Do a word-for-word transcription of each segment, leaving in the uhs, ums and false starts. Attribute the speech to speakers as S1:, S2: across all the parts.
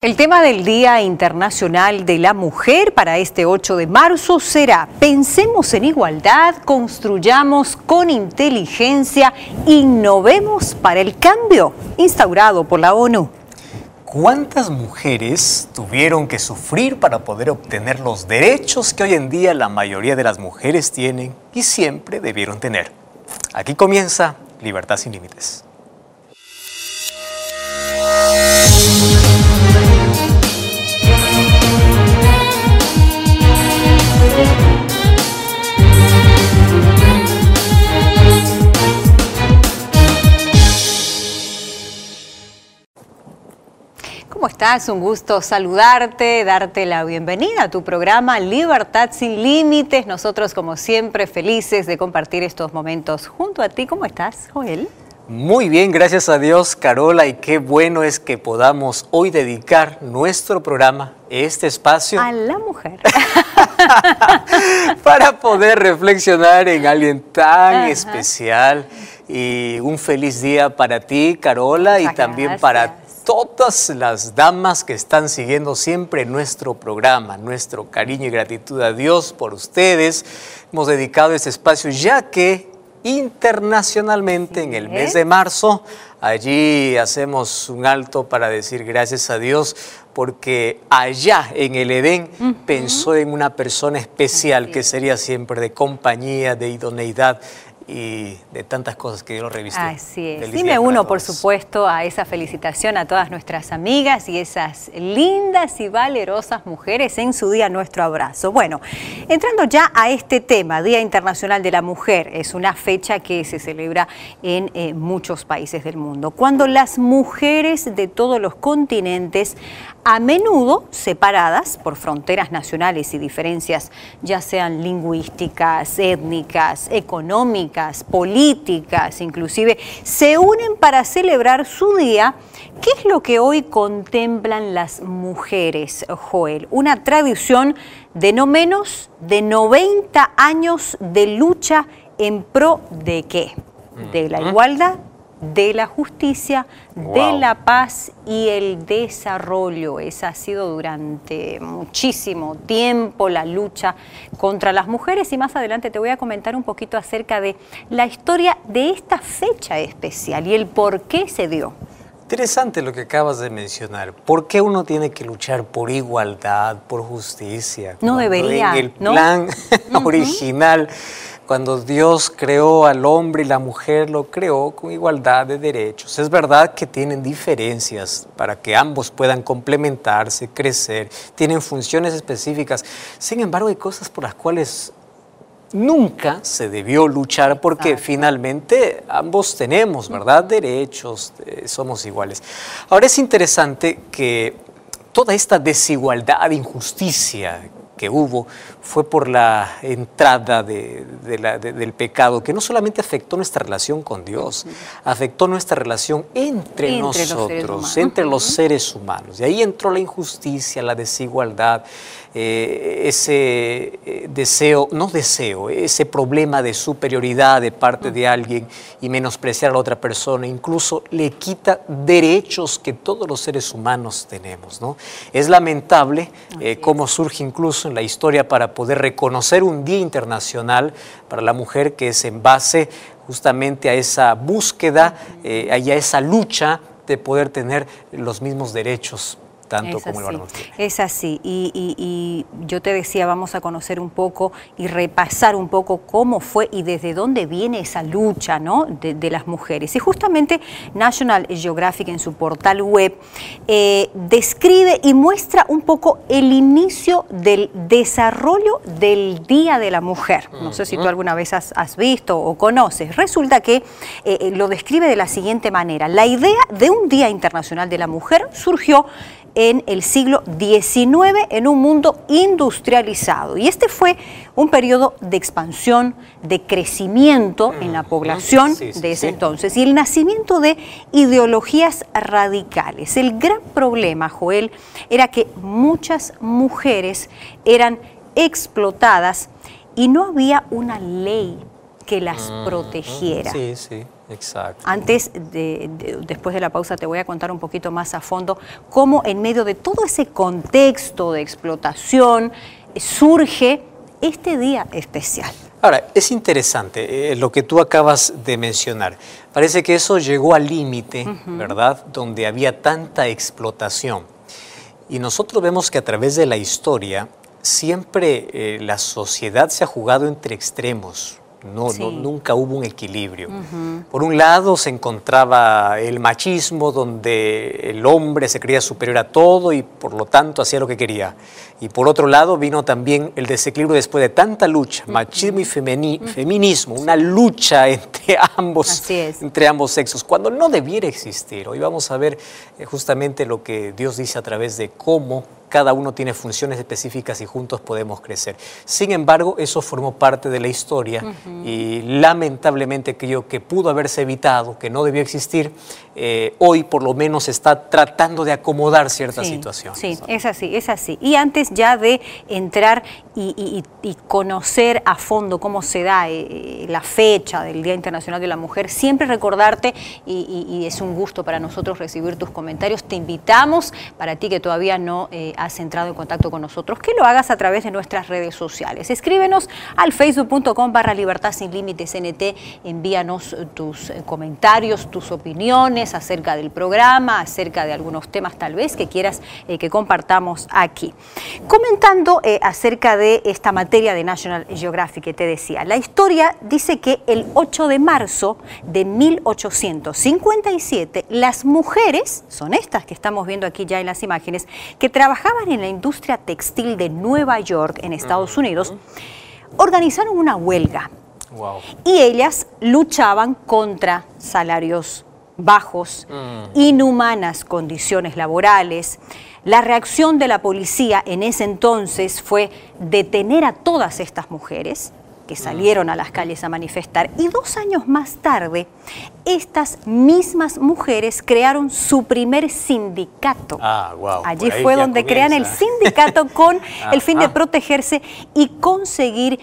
S1: El tema del Día Internacional de la Mujer para este ocho de marzo será: pensemos en igualdad, construyamos con inteligencia, innovemos para el cambio, instaurado por la ONU.
S2: ¿Cuántas mujeres tuvieron que sufrir para poder obtener los derechos que hoy en día la mayoría de las mujeres tienen y siempre debieron tener? Aquí comienza Libertad sin Límites.
S1: ¿Cómo estás? Un gusto saludarte, darte la bienvenida a tu programa Libertad sin Límites. Nosotros, como siempre, felices de compartir estos momentos junto a ti. ¿Cómo estás, Joel?
S2: Muy bien, gracias a Dios, Carola, y qué bueno es que podamos hoy dedicar nuestro programa, este espacio,
S1: a la mujer.
S2: Para poder reflexionar en alguien tan
S1: Ajá.
S2: especial. Y un feliz día para ti, Carola,
S1: Muchas
S2: y también
S1: gracias.
S2: para todas las damas que están siguiendo siempre nuestro programa. Nuestro cariño y gratitud a Dios por ustedes. Hemos dedicado este espacio ya que internacionalmente, sí, en el mes de marzo, allí hacemos un alto para decir gracias a Dios, porque allá en el Edén uh-huh. pensó en una persona especial sí. que sería siempre de compañía, de idoneidad y de tantas cosas que yo lo revisé.
S1: Así es. Y me uno, por supuesto, a esa felicitación a todas nuestras amigas y esas lindas y valerosas mujeres en su día, nuestro abrazo. Bueno, entrando ya a este tema, Día Internacional de la Mujer, es una fecha que se celebra en eh, muchos países del mundo, cuando las mujeres de todos los continentes, a menudo separadas por fronteras nacionales y diferencias, ya sean lingüísticas, étnicas, económicas, políticas, inclusive, se unen para celebrar su día. ¿Qué es lo que hoy contemplan las mujeres, Joel? Una tradición de no menos de noventa años de lucha en pro de ¿qué? De la igualdad, de la justicia, wow. de la paz y el desarrollo. Esa ha sido durante muchísimo tiempo la lucha contra las mujeres, y más adelante te voy a comentar un poquito acerca de la historia de esta fecha especial y el por qué se dio.
S2: Interesante lo que acabas de mencionar. ¿Por qué uno tiene que luchar por igualdad, por justicia?
S1: No debería,
S2: en el
S1: ¿no?
S2: plan original, cuando Dios creó al hombre y la mujer, lo creó con igualdad de derechos. Es verdad que tienen diferencias para que ambos puedan complementarse, crecer, tienen funciones específicas. Sin embargo, hay cosas por las cuales nunca se debió luchar, porque Exacto. finalmente ambos tenemos, ¿verdad?, derechos, eh, somos iguales. Ahora es interesante que toda esta desigualdad, injusticia que hubo, fue por la entrada de, de la, de, del pecado, que no solamente afectó nuestra relación con Dios, uh-huh. afectó nuestra relación entre, entre nosotros, los entre uh-huh. los seres humanos. Y ahí entró la injusticia, la desigualdad, eh, ese eh, deseo, no deseo, ese problema de superioridad de parte uh-huh. de alguien y menospreciar a la otra persona, incluso le quita derechos que todos los seres humanos tenemos, ¿no? Es lamentable eh, cómo surge incluso en la historia para poder reconocer un Día Internacional para la Mujer, que es en base justamente a esa búsqueda eh, y a esa lucha de poder tener los mismos derechos tanto
S1: es
S2: como
S1: así,
S2: el varón tiene.
S1: Es así, y, y, y yo te decía, vamos a conocer un poco y repasar un poco cómo fue y desde dónde viene esa lucha, ¿no?, de, de las mujeres. Y justamente National Geographic en su portal web eh, describe y muestra un poco el inicio del desarrollo del Día de la Mujer. No sé si tú alguna vez has, has visto o conoces. Resulta que eh, lo describe de la siguiente manera: la idea de un Día Internacional de la Mujer surgió en el siglo diecinueve en un mundo industrializado. Y este fue un periodo de expansión, de crecimiento en la población sí, sí, de ese sí. entonces, y el nacimiento de ideologías radicales. El gran problema, Joel, era que muchas mujeres eran explotadas y no había una ley que las
S2: Mm,
S1: protegiera.
S2: Sí, sí, exacto.
S1: Antes, de, de, después de la pausa, te voy a contar un poquito más a fondo cómo en medio de todo ese contexto de explotación surge este día especial.
S2: Ahora, es interesante eh, lo que tú acabas de mencionar. Parece que eso llegó al límite, uh-huh. ¿verdad?, donde había tanta explotación. Y nosotros vemos que a través de la historia siempre eh, la sociedad se ha jugado entre extremos. No, sí. no, nunca hubo un equilibrio. Uh-huh. Por un lado se encontraba el machismo, donde el hombre se creía superior a todo y por lo tanto hacía lo que quería. Y por otro lado vino también el desequilibrio después de tanta lucha, uh-huh. machismo y femini- uh-huh. feminismo, una lucha entre ambos, entre ambos sexos, cuando no debiera existir. Hoy vamos a ver eh, justamente lo que Dios dice a través de cómo cada uno tiene funciones específicas y juntos podemos crecer. Sin embargo, eso formó parte de la historia uh-huh. y lamentablemente aquello que pudo haberse evitado, que no debió existir, eh, hoy por lo menos está tratando de acomodar ciertas
S1: sí,
S2: situaciones.
S1: Sí, es así, es así. Y antes ya de entrar y, y, y conocer a fondo cómo se da eh, la fecha del Día Internacional de la Mujer, siempre recordarte, y, y, y es un gusto para nosotros recibir tus comentarios, te invitamos, para ti que todavía no eh, has entrado en contacto con nosotros, que lo hagas a través de nuestras redes sociales. Escríbenos al facebook punto com barra libertad sin límites N T, envíanos tus comentarios, tus opiniones acerca del programa, acerca de algunos temas tal vez que quieras eh, que compartamos aquí. Comentando eh, acerca de esta materia de National Geographic que te decía, la historia dice que el ocho de marzo de mil ochocientos cincuenta y siete, las mujeres, son estas que estamos viendo aquí ya en las imágenes, que trabajaban en la industria textil de Nueva York, en Estados Unidos, organizaron una huelga.
S2: Wow.
S1: Y ellas luchaban contra salarios bajos, mm. inhumanas condiciones laborales. La reacción de la policía en ese entonces fue detener a todas estas mujeres que salieron a las calles a manifestar, y dos años más tarde, estas mismas mujeres crearon su primer sindicato.
S2: Ah, wow.
S1: Allí fue donde comienza. crean el sindicato con el fin de protegerse y conseguir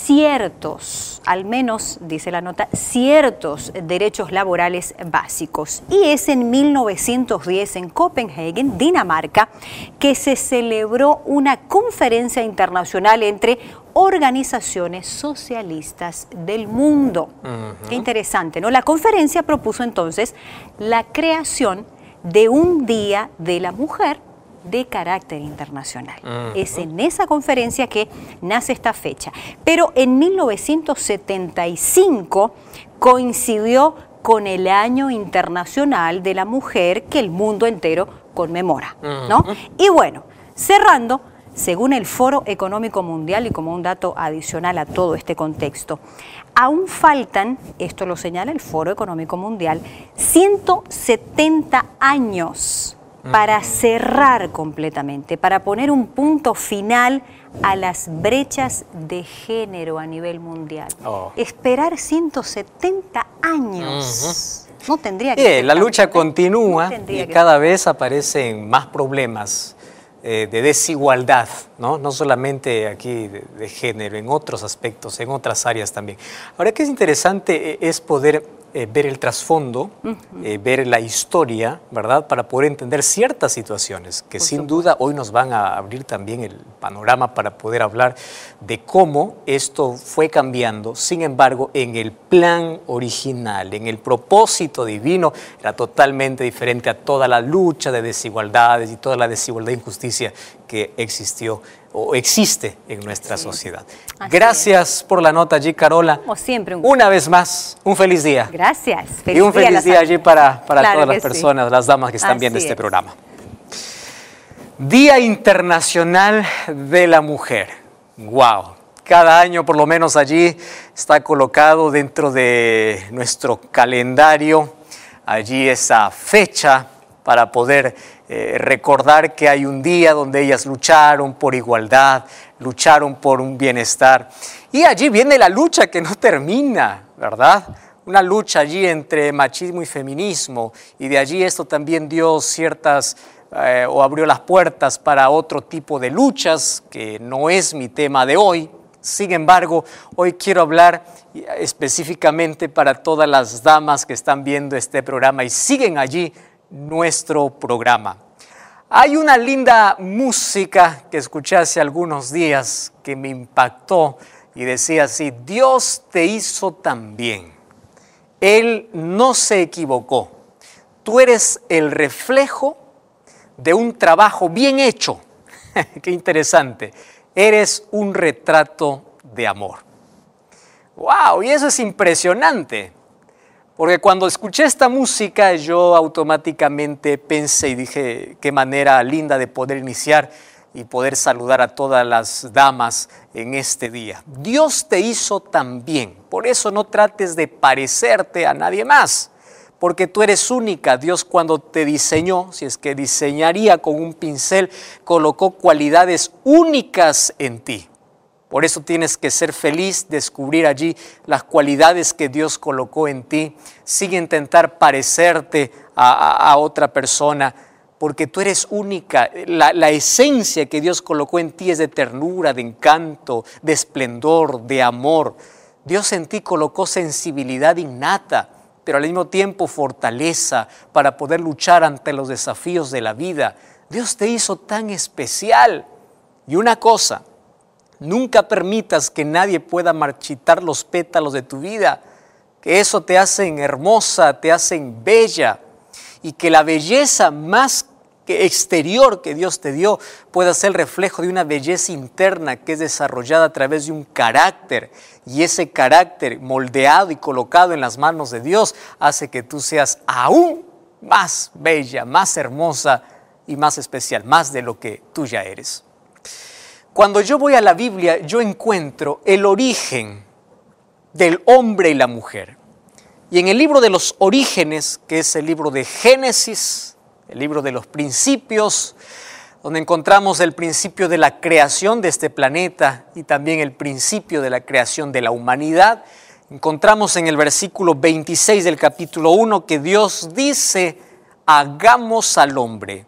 S1: ciertos, al menos, dice la nota, ciertos derechos laborales básicos. Y es en mil novecientos diez, en Copenhague, Dinamarca, que se celebró una conferencia internacional entre organizaciones socialistas del mundo. Uh-huh. Qué interesante, ¿no? La conferencia propuso entonces la creación de un Día de la Mujer de carácter internacional. Uh-huh. Es en esa conferencia que nace esta fecha. Pero en mil novecientos setenta y cinco coincidió con el Año Internacional de la Mujer que el mundo entero conmemora, ¿no? Uh-huh. Y bueno, cerrando, según el Foro Económico Mundial, y como un dato adicional a todo este contexto, aún faltan, esto lo señala el Foro Económico Mundial, ciento setenta años para cerrar completamente, para poner un punto final a las brechas de género a nivel mundial. Oh. Esperar ciento setenta años. Uh-huh. No tendría que
S2: ser. La lucha continúa no y cada ser. vez aparecen más problemas Eh, de desigualdad, ¿no? No solamente aquí de, de género, en otros aspectos, en otras áreas también. Ahora, que es interesante eh, es poder eh, ver el trasfondo, uh-huh. eh, ver la historia, ¿verdad? Para poder entender ciertas situaciones que Por sin supuesto. duda hoy nos van a abrir también el panorama para poder hablar de cómo esto fue cambiando. Sin embargo, en el plan original, en el propósito divino, era totalmente diferente a toda la lucha de desigualdades y toda la desigualdad e injusticia que existió o existe en nuestra sí. sociedad. Así Gracias es. por la nota allí, Carola.
S1: Como siempre. Un...
S2: Una vez más, un feliz día.
S1: Gracias.
S2: Feliz y un feliz día, día allí para, para claro todas las personas, sí. las damas que están Así viendo este es. programa. Día Internacional de la Mujer. ¡Wow! Cada año por lo menos allí está colocado dentro de nuestro calendario, allí esa fecha para poder eh, recordar que hay un día donde ellas lucharon por igualdad, lucharon por un bienestar. Y allí viene la lucha que no termina, ¿verdad? Una lucha allí entre machismo y feminismo, y de allí esto también dio ciertas eh, o abrió las puertas para otro tipo de luchas, que no es mi tema de hoy. Sin embargo, hoy quiero hablar específicamente para todas las damas que están viendo este programa y siguen allí nuestro programa. Hay una linda música que escuché hace algunos días que me impactó y decía así: Dios te hizo tan bien. Él no se equivocó. Tú eres el reflejo de un trabajo bien hecho. Qué interesante. Eres un retrato de amor. ¡Wow! Y eso es impresionante. Porque cuando escuché esta música, yo automáticamente pensé y dije, qué manera linda de poder iniciar y poder saludar a todas las damas en este día. Dios te hizo tan bien. Por eso no trates de parecerte a nadie más. Porque tú eres única. Dios, cuando te diseñó, si es que diseñaría con un pincel, colocó cualidades únicas en ti. Por eso tienes que ser feliz, descubrir allí las cualidades que Dios colocó en ti, sin intentar parecerte a, a, a otra persona, porque tú eres única. La, la esencia que Dios colocó en ti es de ternura, de encanto, de esplendor, de amor. Dios en ti colocó sensibilidad innata, pero al mismo tiempo fortaleza para poder luchar ante los desafíos de la vida. Dios te hizo tan especial. Y una cosa, nunca permitas que nadie pueda marchitar los pétalos de tu vida, que eso te hacen hermosa, te hacen bella, y que la belleza más que exterior que Dios te dio pueda ser el reflejo de una belleza interna que es desarrollada a través de un carácter, y ese carácter moldeado y colocado en las manos de Dios hace que tú seas aún más bella, más hermosa y más especial, más de lo que tú ya eres. Cuando yo voy a la Biblia, yo encuentro el origen del hombre y la mujer. Y en el libro de los orígenes, que es el libro de Génesis, el libro de los principios, donde encontramos el principio de la creación de este planeta y también el principio de la creación de la humanidad, encontramos en el versículo veintiséis del capítulo uno que Dios dice: hagamos al hombre.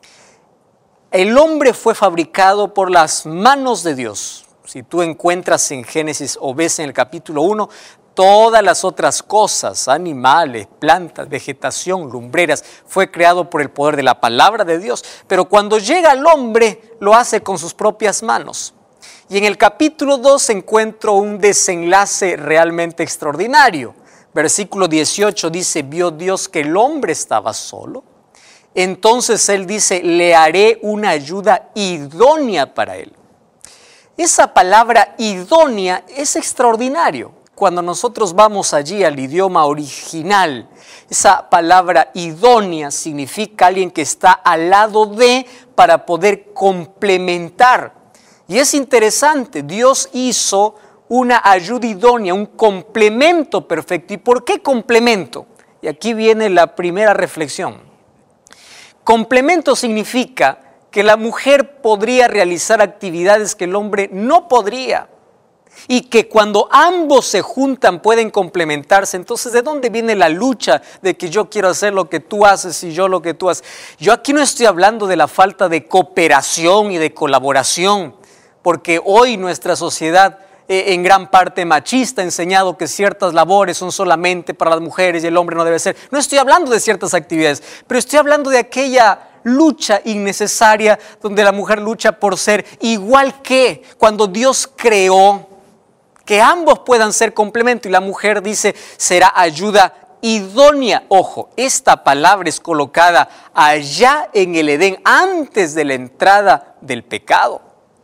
S2: El hombre fue fabricado por las manos de Dios. Si tú encuentras en Génesis o ves en el capítulo uno, todas las otras cosas, animales, plantas, vegetación, lumbreras, fue creado por el poder de la palabra de Dios. Pero cuando llega el hombre, lo hace con sus propias manos. Y en el capítulo dos encuentro un desenlace realmente extraordinario. Versículo dieciocho dice: vio Dios que el hombre estaba solo. Entonces Él dice: le haré una ayuda idónea para él. Esa palabra idónea es extraordinario. Cuando nosotros vamos allí al idioma original, esa palabra idónea significa alguien que está al lado de, para poder complementar. Y es interesante, Dios hizo una ayuda idónea, un complemento perfecto. ¿Y por qué complemento? Y aquí viene la primera reflexión. Complemento significa que la mujer podría realizar actividades que el hombre no podría. Y que cuando ambos se juntan pueden complementarse. Entonces, ¿de dónde viene la lucha de que yo quiero hacer lo que tú haces y yo lo que tú haces? Yo aquí no estoy hablando de la falta de cooperación y de colaboración, porque hoy nuestra sociedad, eh, en gran parte machista, ha enseñado que ciertas labores son solamente para las mujeres y el hombre no debe ser. No estoy hablando de ciertas actividades, pero estoy hablando de aquella lucha innecesaria donde la mujer lucha por ser igual que cuando Dios creó, que ambos puedan ser complemento, y la mujer dice será ayuda idónea. Ojo, esta palabra es colocada allá en el Edén, antes de la entrada del pecado.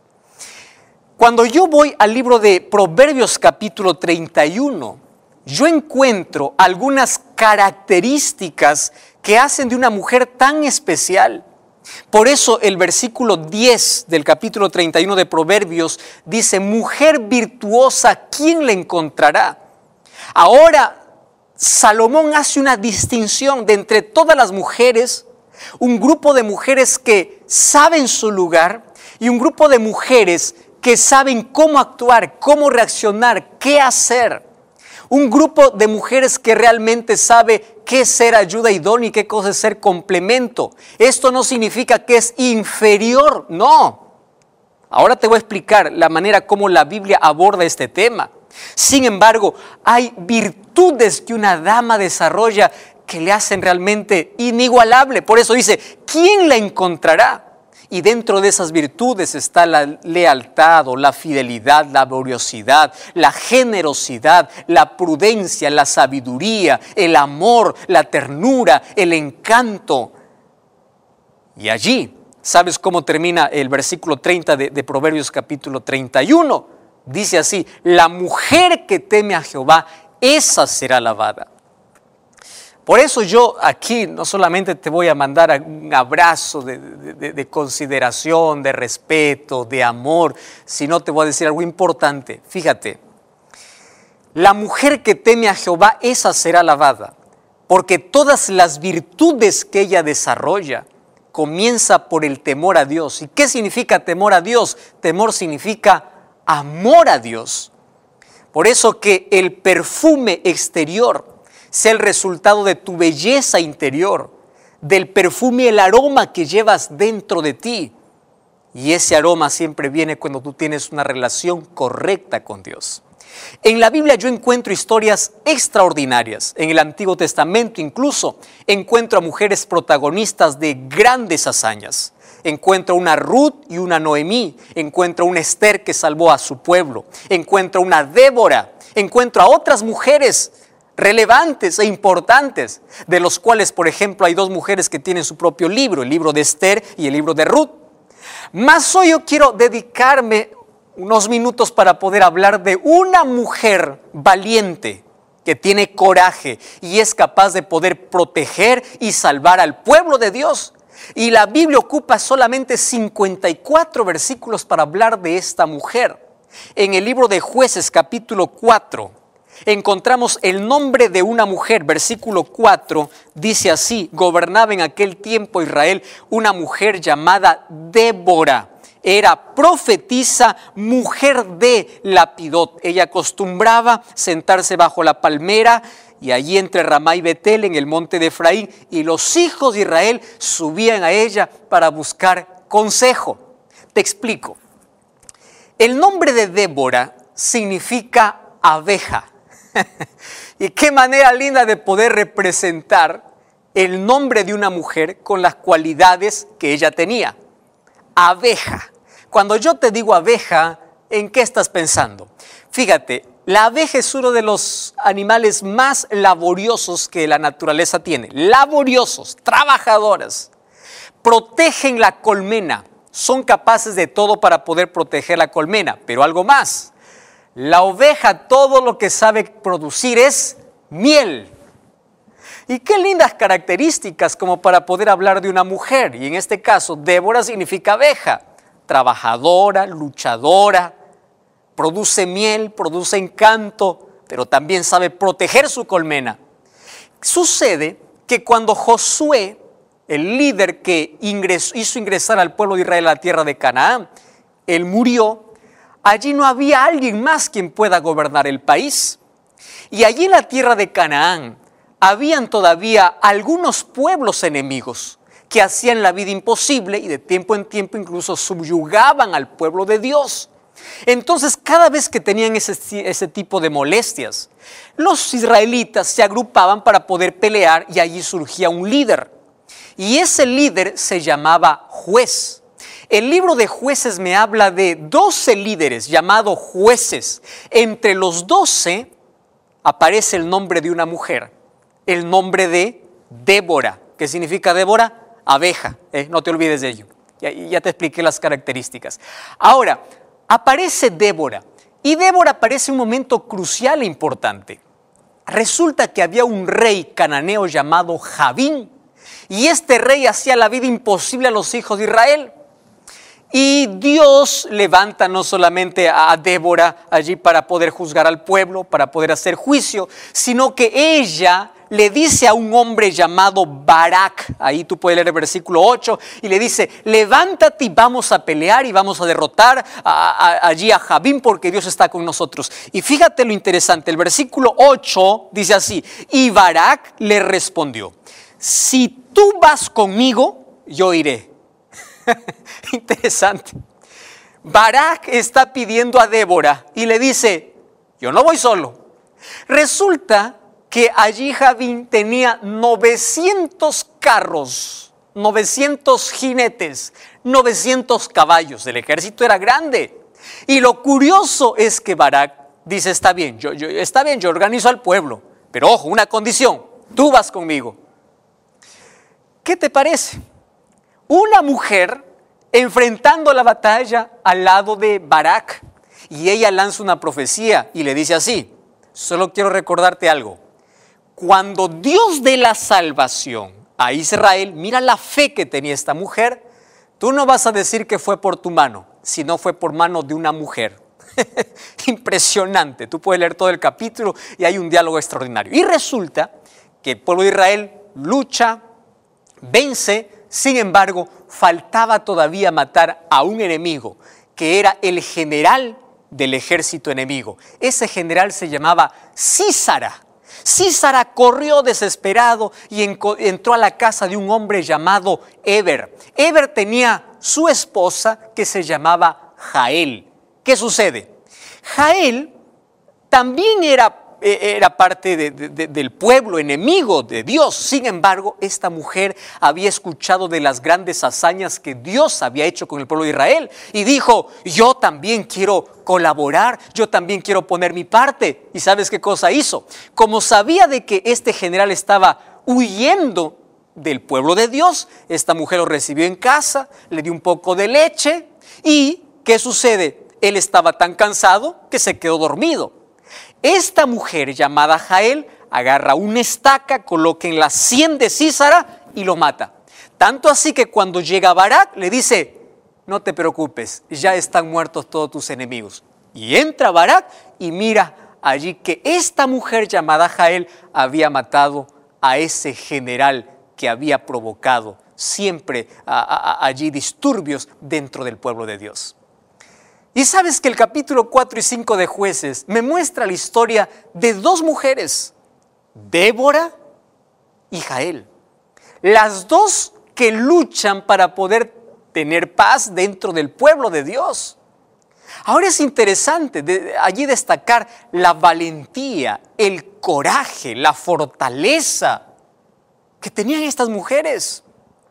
S2: Cuando yo voy al libro de Proverbios capítulo treinta y uno, yo encuentro algunas características que hacen de una mujer tan especial. Por eso el versículo diez del capítulo treinta y uno de Proverbios dice: mujer virtuosa, ¿quién la encontrará? Ahora, Salomón hace una distinción de entre todas las mujeres, un grupo de mujeres que saben su lugar y un grupo de mujeres que saben cómo actuar, cómo reaccionar, qué hacer. Un grupo de mujeres que realmente sabe qué es ser ayuda idónea y qué cosa es ser complemento. Esto no significa que es inferior, no. Ahora te voy a explicar la manera como la Biblia aborda este tema. Sin embargo, hay virtudes que una dama desarrolla que le hacen realmente inigualable. Por eso dice, ¿quién la encontrará? Y dentro de esas virtudes está la lealtad o la fidelidad, la laboriosidad, la generosidad, la prudencia, la sabiduría, el amor, la ternura, el encanto. Y allí, ¿sabes cómo termina el versículo treinta de, de Proverbios capítulo treinta y uno? Dice así, la mujer que teme a Jehová, esa será alabada. Por eso yo aquí no solamente te voy a mandar un abrazo de, de, de consideración, de respeto, de amor, sino te voy a decir algo importante. Fíjate, la mujer que teme a Jehová, esa será alabada, porque todas las virtudes que ella desarrolla comienza por el temor a Dios. ¿Y qué significa temor a Dios? Temor significa amor a Dios. Por eso que el perfume exterior sea el resultado de tu belleza interior, del perfume y el aroma que llevas dentro de ti. Y ese aroma siempre viene cuando tú tienes una relación correcta con Dios. En la Biblia yo encuentro historias extraordinarias. En el Antiguo Testamento incluso encuentro a mujeres protagonistas de grandes hazañas. Encuentro una Ruth y una Noemí. Encuentro una Esther que salvó a su pueblo. Encuentro una Débora. Encuentro a otras mujeres relevantes e importantes, de los cuales, por ejemplo, hay dos mujeres que tienen su propio libro, el libro de Esther y el libro de Ruth. Mas hoy yo quiero dedicarme unos minutos para poder hablar de una mujer valiente que tiene coraje y es capaz de poder proteger y salvar al pueblo de Dios. Y la Biblia ocupa solamente cincuenta y cuatro versículos para hablar de esta mujer. En el libro de Jueces, capítulo cuatro, encontramos el nombre de una mujer. Versículo cuatro dice así: gobernaba en aquel tiempo Israel una mujer llamada Débora. Era profetisa, mujer de Lapidot. Ella acostumbraba sentarse bajo la palmera y allí entre Ramá y Betel en el monte de Efraín, y los hijos de Israel subían a ella para buscar consejo. Te explico. El nombre de Débora significa abeja. Y qué manera linda de poder representar el nombre de una mujer con las cualidades que ella tenía. Abeja. Cuando yo te digo abeja, ¿en qué estás pensando? Fíjate, la abeja es uno de los animales más laboriosos que la naturaleza tiene. Laboriosos, trabajadoras. Protegen la colmena. Son capaces de todo para poder proteger la colmena, pero algo más. La oveja todo lo que sabe producir es miel. Y qué lindas características como para poder hablar de una mujer. Y en este caso, Débora significa abeja. Trabajadora, luchadora, produce miel, produce encanto, pero también sabe proteger su colmena. Sucede que cuando Josué, el líder que ingresó, hizo ingresar al pueblo de Israel a la tierra de Canaán, él murió. Allí no había alguien más quien pueda gobernar el país. Y allí en la tierra de Canaán habían todavía algunos pueblos enemigos que hacían la vida imposible y de tiempo en tiempo incluso subyugaban al pueblo de Dios. Entonces, cada vez que tenían ese, ese tipo de molestias, los israelitas se agrupaban para poder pelear y allí surgía un líder. Y ese líder se llamaba juez. El libro de Jueces me habla de doce líderes llamados jueces. Entre los doce aparece el nombre de una mujer, el nombre de Débora. ¿Qué significa Débora? Abeja, ¿eh? No te olvides de ello. Ya, ya te expliqué las características. Ahora, aparece Débora, y Débora aparece en un momento crucial e importante. Resulta que había un rey cananeo llamado Jabín, y este rey hacía la vida imposible a los hijos de Israel. Y Dios levanta no solamente a Débora allí para poder juzgar al pueblo, para poder hacer juicio, sino que ella le dice a un hombre llamado Barak, ahí tú puedes leer el versículo ocho, y le dice: levántate y vamos a pelear y vamos a derrotar a, a, allí a Jabín, porque Dios está con nosotros. Y fíjate lo interesante, el versículo ocho dice así: y Barak le respondió: si tú vas conmigo, yo iré. Interesante. Barak está pidiendo a Débora y le dice, yo no voy solo. Resulta que allí Javín tenía novecientos carros, novecientos jinetes, novecientos caballos. El ejército era grande. Y lo curioso es que Barak dice, está bien, yo, yo, está bien, yo organizo al pueblo, pero ojo, una condición, tú vas conmigo. ¿Qué te parece? Una mujer enfrentando la batalla al lado de Barak, y ella lanza una profecía y le dice así, solo quiero recordarte algo, cuando Dios dé la salvación a Israel, mira la fe que tenía esta mujer, tú no vas a decir que fue por tu mano, sino fue por mano de una mujer. Impresionante, tú puedes leer todo el capítulo y hay un diálogo extraordinario. Y resulta que el pueblo de Israel lucha, vence, sin embargo, faltaba todavía matar a un enemigo, que era el general del ejército enemigo. Ese general se llamaba Sísara. Sísara corrió desesperado y entró a la casa de un hombre llamado Eber. Eber tenía su esposa que se llamaba Jael. ¿Qué sucede? Jael también era era parte de, de, del pueblo enemigo de Dios. Sin embargo, esta mujer había escuchado de las grandes hazañas que Dios había hecho con el pueblo de Israel y dijo, yo también quiero colaborar, yo también quiero poner mi parte. ¿Y sabes qué cosa hizo? Como sabía de que este general estaba huyendo del pueblo de Dios, esta mujer lo recibió en casa, le dio un poco de leche y ¿qué sucede? Él estaba tan cansado que se quedó dormido. Esta mujer llamada Jael agarra una estaca, coloca en la sien de Sísara y lo mata. Tanto así que cuando llega Barak le dice, no te preocupes, ya están muertos todos tus enemigos. Y entra Barak y mira allí que esta mujer llamada Jael había matado a ese general que había provocado siempre a, a, a, allí disturbios dentro del pueblo de Dios. Y sabes que el capítulo cuatro y cinco de Jueces me muestra la historia de dos mujeres, Débora y Jael. Las dos que luchan para poder tener paz dentro del pueblo de Dios. Ahora es interesante de, allí destacar la valentía, el coraje, la fortaleza que tenían estas mujeres.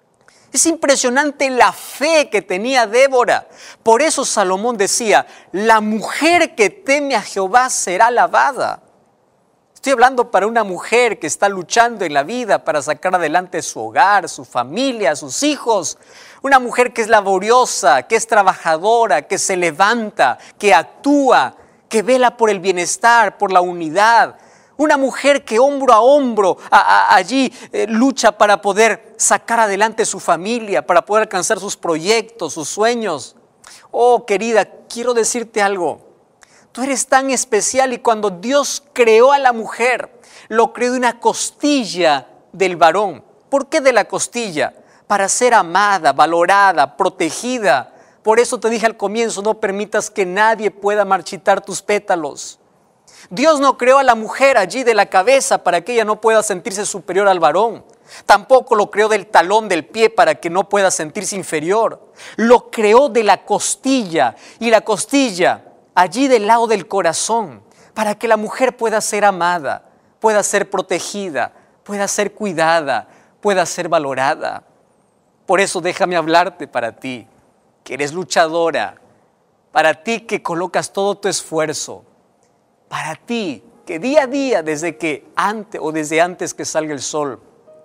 S2: Es impresionante la fe que tenía Débora. Por eso Salomón decía, la mujer que teme a Jehová será alabada. Estoy hablando para una mujer que está luchando en la vida para sacar adelante su hogar, su familia, sus hijos. Una mujer que es laboriosa, que es trabajadora, que se levanta, que actúa, que vela por el bienestar, por la unidad. Una mujer que hombro a hombro a, a, allí eh, lucha para poder sacar adelante su familia, para poder alcanzar sus proyectos, sus sueños. Oh, querida, quiero decirte algo. Tú eres tan especial y cuando Dios creó a la mujer, lo creó de una costilla del varón. ¿Por qué de la costilla? Para ser amada, valorada, protegida. Por eso te dije al comienzo, no permitas que nadie pueda marchitar tus pétalos. Dios no creó a la mujer allí de la cabeza para que ella no pueda sentirse superior al varón. Tampoco lo creó del talón del pie para que no pueda sentirse inferior. Lo creó de la costilla y la costilla allí del lado del corazón para que la mujer pueda ser amada, pueda ser protegida, pueda ser cuidada, pueda ser valorada. Por eso déjame hablarte para ti, que eres luchadora, para ti que colocas todo tu esfuerzo, para ti, que día a día, desde que antes o desde antes que salga el sol,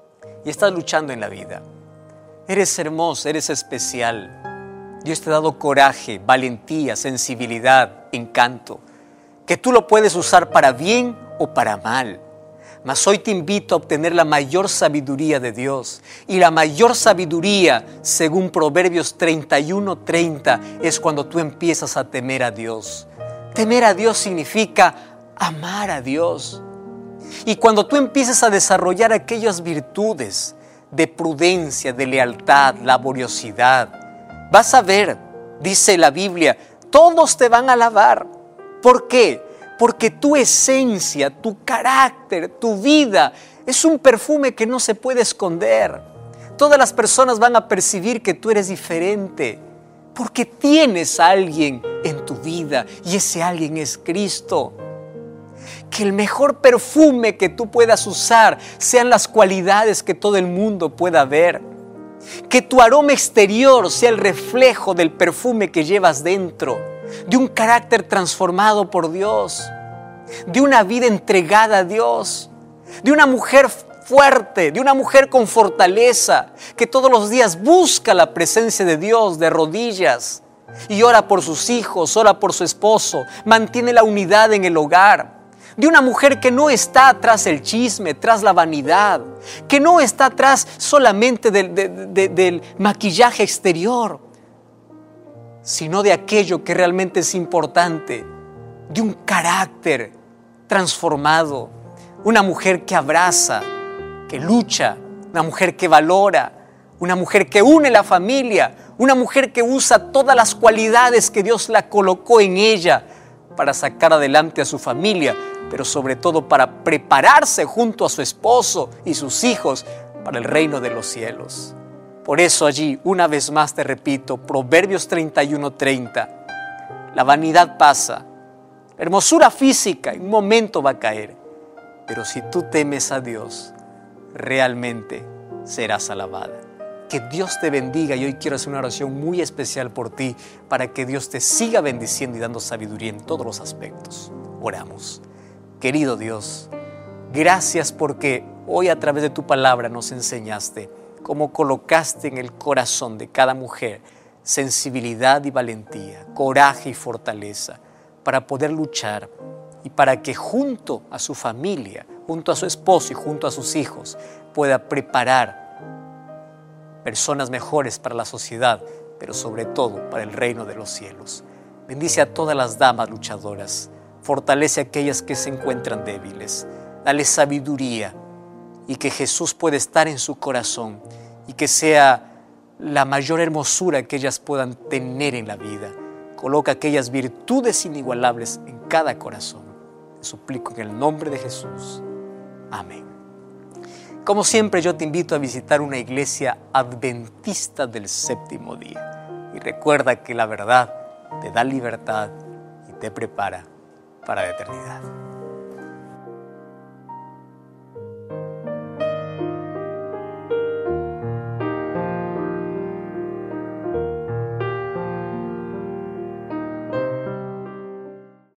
S2: y estás luchando en la vida. Eres hermosa, eres especial. Dios te ha dado coraje, valentía, sensibilidad, encanto, que tú lo puedes usar para bien o para mal. Mas hoy te invito a obtener la mayor sabiduría de Dios. Y la mayor sabiduría, según Proverbios treinta y uno, treinta, es cuando tú empiezas a temer a Dios. Temer a Dios significa amar a Dios. Y cuando tú empieces a desarrollar aquellas virtudes de prudencia, de lealtad, laboriosidad, vas a ver, dice la Biblia, todos te van a alabar. ¿Por qué? Porque tu esencia, tu carácter, tu vida es un perfume que no se puede esconder. Todas las personas van a percibir que tú eres diferente. porque tienes a alguien en tu vida y ese alguien es Cristo. Que el mejor perfume que tú puedas usar sean las cualidades que todo el mundo pueda ver. Que tu aroma exterior sea el reflejo del perfume que llevas dentro, de un carácter transformado por Dios, de una vida entregada a Dios, de una mujer fuerte, de una mujer con fortaleza, que todos los días busca la presencia de Dios de rodillas y ora por sus hijos, ora por su esposo, mantiene la unidad en el hogar. De una mujer que no está tras el chisme, tras la vanidad, que no está atrás solamente del, de, de, del maquillaje exterior, sino de aquello que realmente es importante, de un carácter transformado, una mujer que abraza, que lucha, una mujer que valora, una mujer que une la familia, una mujer que usa todas las cualidades que Dios la colocó en ella para sacar adelante a su familia, pero sobre todo para prepararse junto a su esposo y sus hijos para el reino de los cielos. Por eso allí, una vez más te repito, Proverbios treinta y uno, treinta, la vanidad pasa, la hermosura física en un momento va a caer, pero si tú temes a Dios, realmente serás alabada. Que Dios te bendiga y hoy quiero hacer una oración muy especial por ti para que Dios te siga bendiciendo y dando sabiduría en todos los aspectos. Oramos. Querido Dios, gracias porque hoy a través de tu palabra nos enseñaste cómo colocaste en el corazón de cada mujer sensibilidad y valentía, coraje y fortaleza para poder luchar y para que junto a su familia, junto a su esposo y junto a sus hijos pueda preparar personas mejores para la sociedad, pero sobre todo para el reino de los cielos. Bendice a todas las damas luchadoras. Fortalece a aquellas que se encuentran débiles. Dale sabiduría y que Jesús pueda estar en su corazón y que sea la mayor hermosura que ellas puedan tener en la vida. Coloca aquellas virtudes inigualables en cada corazón. Te suplico en el nombre de Jesús. Amén. Como siempre, yo te invito a visitar una iglesia adventista del séptimo día. Y recuerda que la verdad te da libertad y te prepara para la eternidad.